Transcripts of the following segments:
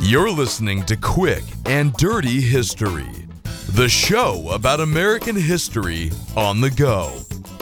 You're listening to Quick and Dirty History, the show about American history on the go.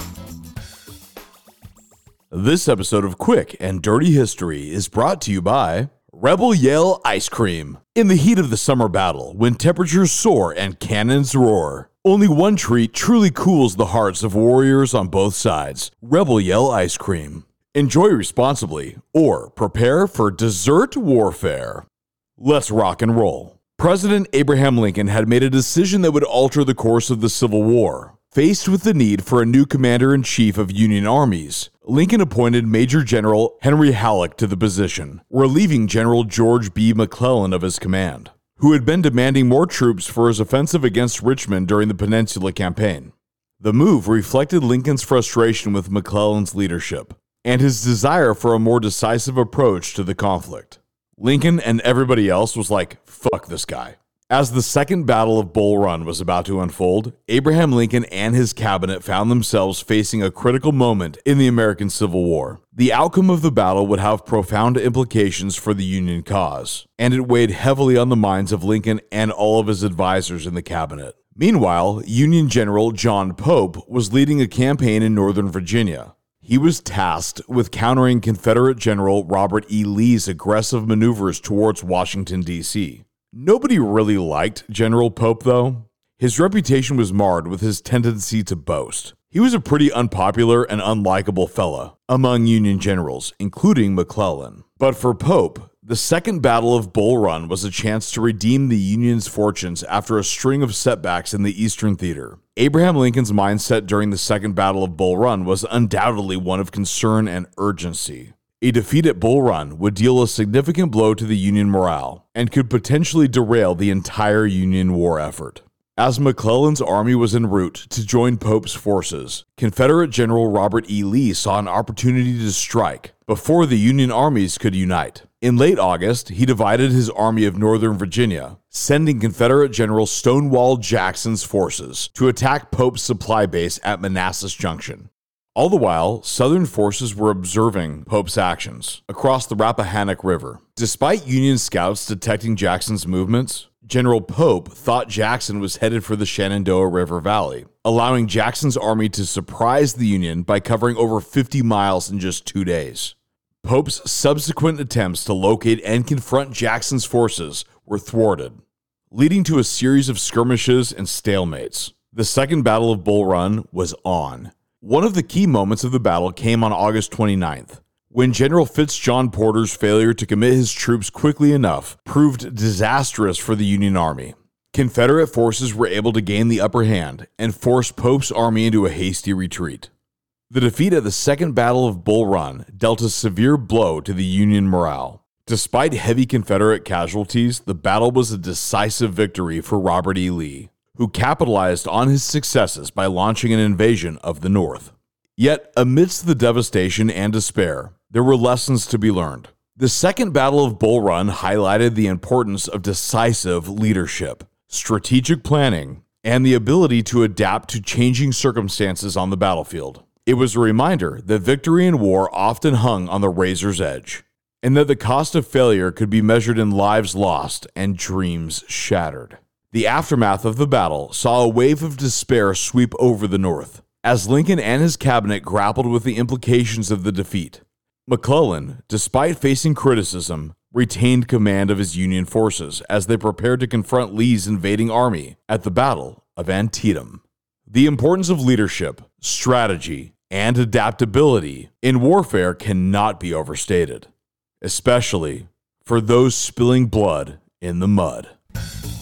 This episode of Quick and Dirty History is brought to you by Rebel Yell Ice Cream. In the heat of the summer battle, when temperatures soar and cannons roar, only one treat truly cools the hearts of warriors on both sides: Rebel Yell Ice Cream. Enjoy responsibly, or prepare for dessert warfare. Let's rock and roll. President Abraham Lincoln had made a decision that would alter the course of the Civil War. Faced with the need for a new commander-in-chief of Union armies, Lincoln appointed Major General Henry Halleck to the position, relieving General George B. McClellan of his command, who had been demanding more troops for his offensive against Richmond during the Peninsula Campaign. The move reflected Lincoln's frustration with McClellan's leadership and his desire for a more decisive approach to the conflict. Lincoln and everybody else was like, fuck this guy. As the Second Battle of Bull Run was about to unfold, Abraham Lincoln and his cabinet found themselves facing a critical moment in the American Civil War. The outcome of the battle would have profound implications for the Union cause, and it weighed heavily on the minds of Lincoln and all of his advisors in the cabinet. Meanwhile, Union General John Pope was leading a campaign in Northern Virginia. He was tasked with countering Confederate General Robert E. Lee's aggressive maneuvers towards Washington, D.C. Nobody really liked General Pope, though. His reputation was marred with his tendency to boast. He was a pretty unpopular and unlikable fella among Union generals, including McClellan. But for Pope, the Second Battle of Bull Run was a chance to redeem the Union's fortunes after a string of setbacks in the Eastern Theater. Abraham Lincoln's mindset during the Second Battle of Bull Run was undoubtedly one of concern and urgency. A defeat at Bull Run would deal a significant blow to the Union morale and could potentially derail the entire Union war effort. As McClellan's army was en route to join Pope's forces, Confederate General Robert E. Lee saw an opportunity to strike before the Union armies could unite. In late August, he divided his Army of Northern Virginia, sending Confederate General Stonewall Jackson's forces to attack Pope's supply base at Manassas Junction. All the while, Southern forces were observing Pope's actions across the Rappahannock River. Despite Union scouts detecting Jackson's movements, General Pope thought Jackson was headed for the Shenandoah River Valley, allowing Jackson's army to surprise the Union by covering over 50 miles in just 2 days. Pope's subsequent attempts to locate and confront Jackson's forces were thwarted, leading to a series of skirmishes and stalemates. The Second Battle of Bull Run was on. One of the key moments of the battle came on August 29th, when General Fitz-John Porter's failure to commit his troops quickly enough proved disastrous for the Union Army. Confederate forces were able to gain the upper hand and force Pope's army into a hasty retreat. The defeat at the Second Battle of Bull Run dealt a severe blow to the Union morale. Despite heavy Confederate casualties, the battle was a decisive victory for Robert E. Lee, who capitalized on his successes by launching an invasion of the North. Yet, amidst the devastation and despair, there were lessons to be learned. The Second Battle of Bull Run highlighted the importance of decisive leadership, strategic planning, and the ability to adapt to changing circumstances on the battlefield. It was a reminder that victory in war often hung on the razor's edge, and that the cost of failure could be measured in lives lost and dreams shattered. The aftermath of the battle saw a wave of despair sweep over the North, as Lincoln and his cabinet grappled with the implications of the defeat. McClellan, despite facing criticism, retained command of his Union forces as they prepared to confront Lee's invading army at the Battle of Antietam. The importance of leadership, strategy, and adaptability in warfare cannot be overstated, especially for those spilling blood in the mud.